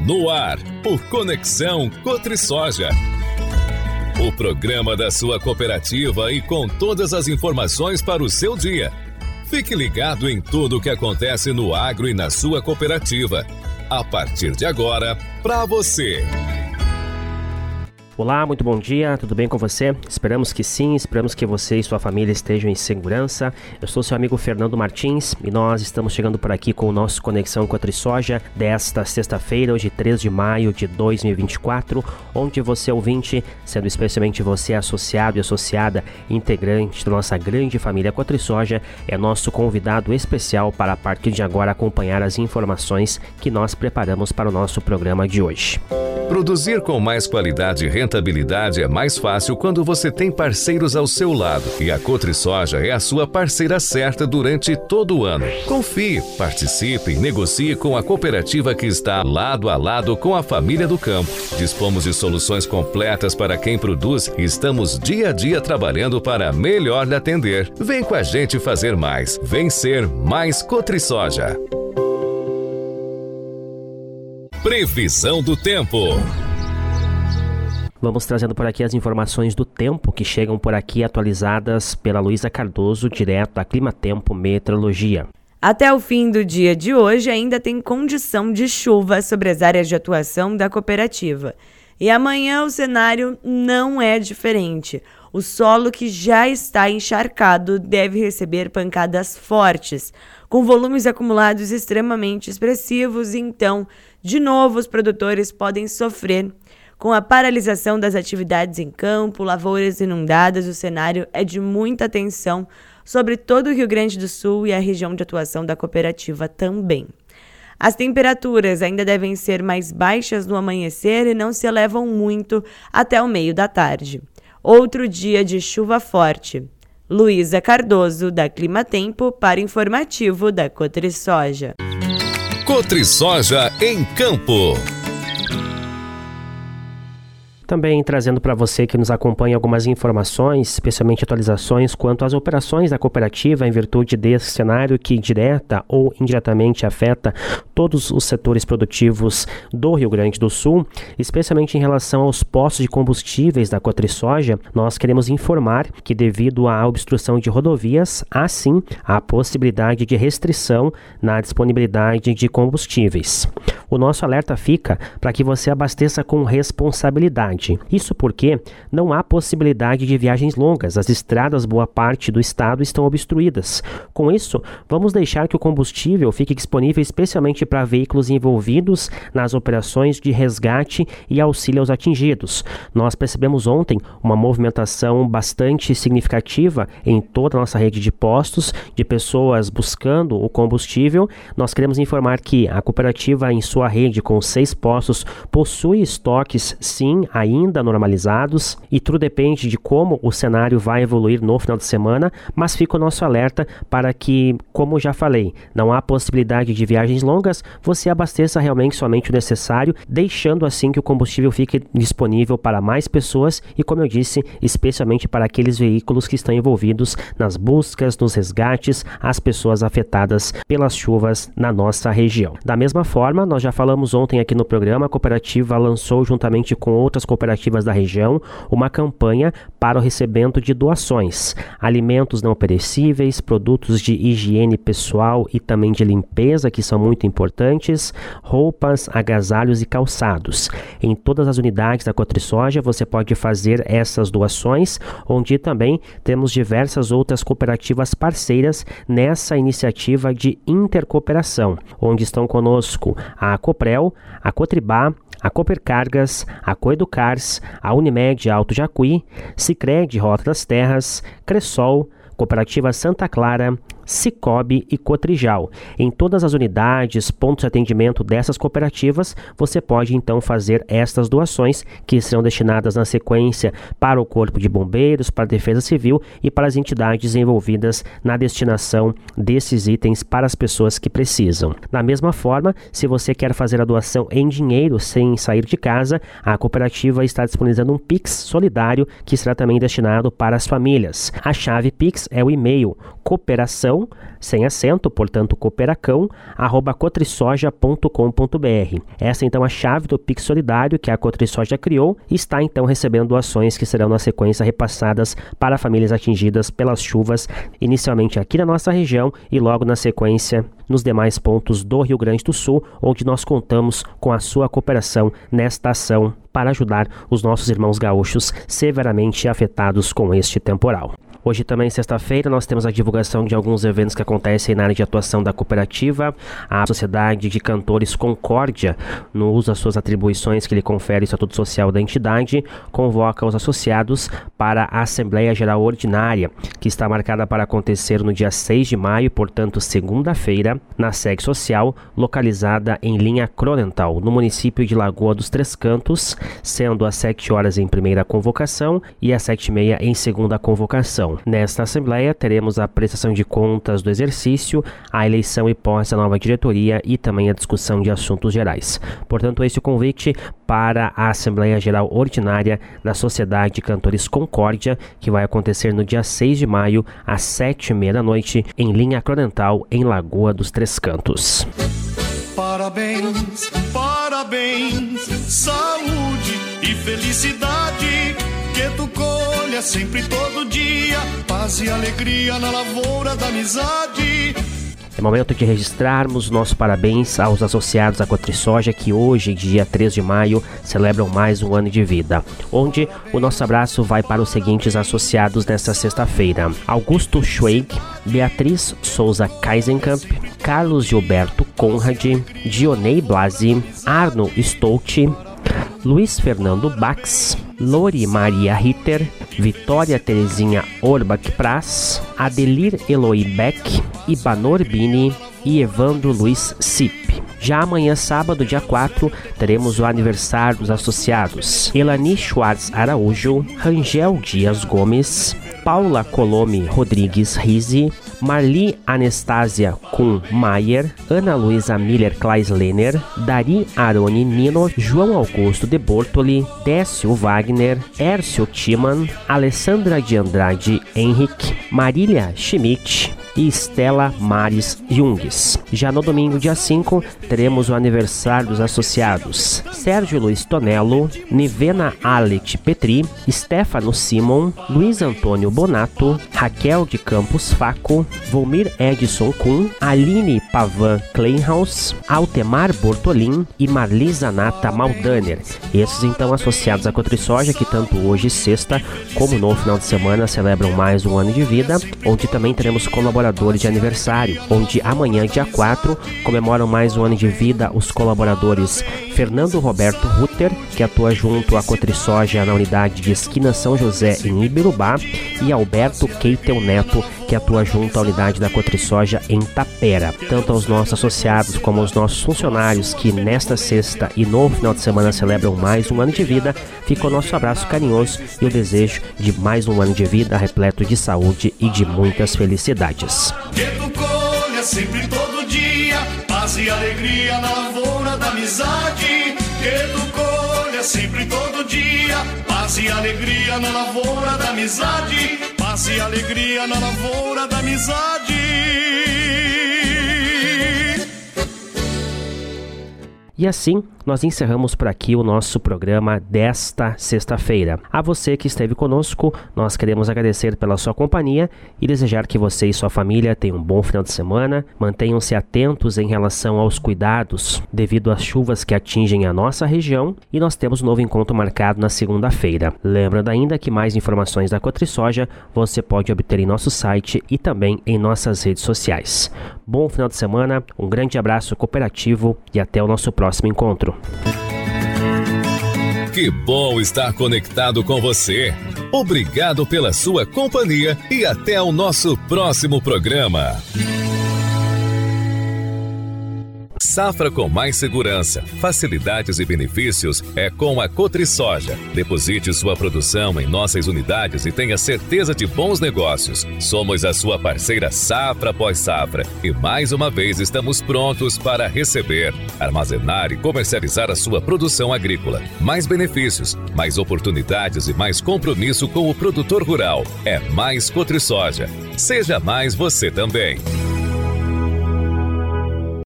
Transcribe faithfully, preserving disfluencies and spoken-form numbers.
No ar, o Conexão CotriSoja. O programa da sua cooperativa e com todas as informações para o seu dia. Fique ligado em tudo o que acontece no agro e na sua cooperativa. A partir de agora, para você. Olá, muito bom dia, tudo bem com você? Esperamos que sim, esperamos que você e sua família estejam em segurança. Eu sou seu amigo Fernando Martins e nós estamos chegando por aqui com o nosso Conexão CotriSoja desta sexta-feira, hoje três de maio de dois mil e vinte e quatro, onde você ouvinte, sendo especialmente você associado e associada, integrante da nossa grande família CotriSoja, é nosso convidado especial para a partir de agora acompanhar as informações que nós preparamos para o nosso programa de hoje. Produzir com mais qualidade e rentabilidade é mais fácil quando você tem parceiros ao seu lado. E a CotriSoja é a sua parceira certa durante todo o ano. Confie, participe e negocie com a cooperativa que está lado a lado com a família do campo. Dispomos de soluções completas para quem produz e estamos dia a dia trabalhando para melhor lhe atender. Vem com a gente fazer mais. Vem ser mais CotriSoja. Previsão do tempo. Vamos trazendo por aqui as informações do tempo que chegam por aqui atualizadas pela Luísa Cardoso, direto da Climatempo Meteorologia. Até o fim do dia de hoje ainda tem condição de chuva sobre as áreas de atuação da cooperativa. E amanhã o cenário não é diferente. O solo que já está encharcado deve receber pancadas fortes, com volumes acumulados extremamente expressivos, e então, de novo, os produtores podem sofrer. Com a paralisação das atividades em campo, lavouras inundadas, o cenário é de muita atenção sobre todo o Rio Grande do Sul e a região de atuação da cooperativa também. As temperaturas ainda devem ser mais baixas no amanhecer e não se elevam muito até o meio da tarde. Outro dia de chuva forte. Luísa Cardoso, da Climatempo, para o informativo da CotriSoja. CotriSoja em campo. Também trazendo para você que nos acompanha algumas informações, especialmente atualizações quanto às operações da cooperativa em virtude desse cenário que direta ou indiretamente afeta todos os setores produtivos do Rio Grande do Sul, especialmente em relação aos postos de combustíveis da CotriSoja. Nós queremos informar que devido à obstrução de rodovias, há sim a possibilidade de restrição na disponibilidade de combustíveis. O nosso alerta fica para que você abasteça com responsabilidade. Isso porque não há possibilidade de viagens longas, as estradas boa parte do estado estão obstruídas. Com isso, vamos deixar que o combustível fique disponível especialmente para veículos envolvidos nas operações de resgate e auxílio aos atingidos. Nós percebemos ontem uma movimentação bastante significativa em toda a nossa rede de postos, de pessoas buscando o combustível. Nós queremos informar que a cooperativa em sua rede com seis postos possui estoques, sim, ainda normalizados, e tudo depende de como o cenário vai evoluir no final de semana, mas fica o nosso alerta para que, como já falei, não há possibilidade de viagens longas, você abasteça realmente somente o necessário, deixando assim que o combustível fique disponível para mais pessoas e, como eu disse, especialmente para aqueles veículos que estão envolvidos nas buscas, nos resgates, as pessoas afetadas pelas chuvas na nossa região. Da mesma forma, nós já falamos ontem aqui no programa, a cooperativa lançou juntamente com outras cooperativas da região uma campanha para o recebimento de doações, alimentos não perecíveis, produtos de higiene pessoal e também de limpeza, que são muito importantes, roupas, agasalhos e calçados. Em todas as unidades da CotriSoja você pode fazer essas doações, onde também temos diversas outras cooperativas parceiras nessa iniciativa de intercooperação, onde estão conosco a Coprel, a Cotribá, a Coopercargas, a Coeducars, a Unimed Alto Jacuí, Sicredi Rota das Terras, Cressol, Cooperativa Santa Clara, Cicobi e Cotrijal. Em todas as unidades, pontos de atendimento dessas cooperativas, você pode então fazer estas doações, que serão destinadas na sequência para o Corpo de Bombeiros, para a Defesa Civil e para as entidades envolvidas na destinação desses itens para as pessoas que precisam. Da mesma forma, se você quer fazer a doação em dinheiro sem sair de casa, a cooperativa está disponibilizando um Pix solidário que será também destinado para as famílias. A chave Pix é o e-mail cooperação cooperação, sem acento, portanto cooperacão, arroba cotrisoja ponto com ponto br. Essa então é a chave do Pix Solidário que a Cotrisoja criou e está então recebendo doações que serão na sequência repassadas para famílias atingidas pelas chuvas, inicialmente aqui na nossa região e logo na sequência nos demais pontos do Rio Grande do Sul, onde nós contamos com a sua cooperação nesta ação para ajudar os nossos irmãos gaúchos severamente afetados com este temporal. Hoje também, sexta-feira, nós temos a divulgação de alguns eventos que acontecem na área de atuação da cooperativa. A Sociedade de Cantores Concórdia, no uso das suas atribuições que lhe confere o Estatuto Social da entidade, convoca os associados para a Assembleia Geral Ordinária, que está marcada para acontecer no dia seis de maio, portanto, segunda-feira, na sede social, localizada em linha Cronental, no município de Lagoa dos Três Cantos, sendo às sete horas em primeira convocação e às sete e meia em segunda convocação. Nesta Assembleia, teremos a prestação de contas do exercício, a eleição e posse da nova diretoria e também a discussão de assuntos gerais. Portanto, esse é o convite para a Assembleia Geral Ordinária da Sociedade de Cantores Concórdia, que vai acontecer no dia seis de maio, às sete e meia da noite, em linha Cronental, em Lagoa dos Três Cantos. Parabéns, parabéns, saúde e felicidade, que tu colha sempre todo dia, paz e alegria na lavoura da amizade. É momento de registrarmos nosso parabéns aos associados à Cotrisoja que hoje, dia três de maio, celebram mais um ano de vida, onde o nosso abraço vai para os seguintes associados nesta sexta-feira: Augusto Schweig, Beatriz Souza Kaisenkamp, Carlos Gilberto Conrad, Dionei Blasi, Arno Stolti, Luiz Fernando Bax, Lori Maria Ritter, Vitória Terezinha Orbach Praz, Adelir Eloy Beck, Ibanor Bini e Evandro Luiz Sip. Já amanhã, sábado, dia quatro, teremos o aniversário dos associados: Elani Schwartz Araújo, Rangel Dias Gomes, Paula Colome Rodrigues Rizzi, Marli Anestásia Kuhn Maier, Ana Luísa Miller Kleislener, Dari Aroni Nino, João Augusto de Bortoli, Décio Wagner, Ércio Timan, Alessandra de Andrade Henrique, Marília Schmidt e Estela Mares Jungs. Já no domingo, dia cinco, teremos o aniversário dos associados: Sérgio Luiz Tonello, Nivena Alet Petri, Stefano Simon, Luiz Antônio Bonato, Raquel de Campos Faco, Volmir Edson Kuhn, Aline Pavan Kleinhaus, Altemar Bortolin e Marlisa Nata Maldaner. Esses então associados à Cotrisoja que tanto hoje, sexta, como no final de semana celebram mais um ano de vida, onde também teremos colaboradores de aniversário, onde amanhã, dia quatro, comemoram mais um ano de vida os colaboradores Fernando Roberto Rutter, que atua junto à Cotrisoja na unidade de Esquina São José em Ibirubá, e Alberto Keitel Neto, que atua junto à unidade da Cotrisoja em Tapera. Tanto aos nossos associados como aos nossos funcionários que nesta sexta e no final de semana celebram mais um ano de vida, fica o nosso abraço carinhoso e o desejo de mais um ano de vida repleto de saúde e de muitas felicidades. Que tu colha sempre todo dia, paz e alegria na lavoura da amizade. Que tu colha sempre todo dia, paz e alegria na lavoura da amizade. Paz e alegria na lavoura da amizade. E assim, nós encerramos por aqui o nosso programa desta sexta-feira. A você que esteve conosco, nós queremos agradecer pela sua companhia e desejar que você e sua família tenham um bom final de semana, mantenham-se atentos em relação aos cuidados devido às chuvas que atingem a nossa região, e nós temos um novo encontro marcado na segunda-feira. Lembrando ainda que mais informações da Cotrisoja você pode obter em nosso site e também em nossas redes sociais. Bom final de semana, um grande abraço cooperativo e até o nosso próximo encontro. Que bom estar conectado com você. Obrigado pela sua companhia e até o nosso próximo programa. Safra com mais segurança, facilidades e benefícios é com a Cotrisoja. Deposite sua produção em nossas unidades e tenha certeza de bons negócios. Somos a sua parceira safra após safra e mais uma vez estamos prontos para receber, armazenar e comercializar a sua produção agrícola. Mais benefícios, mais oportunidades e mais compromisso com o produtor rural. É mais Cotrisoja. Seja mais você também.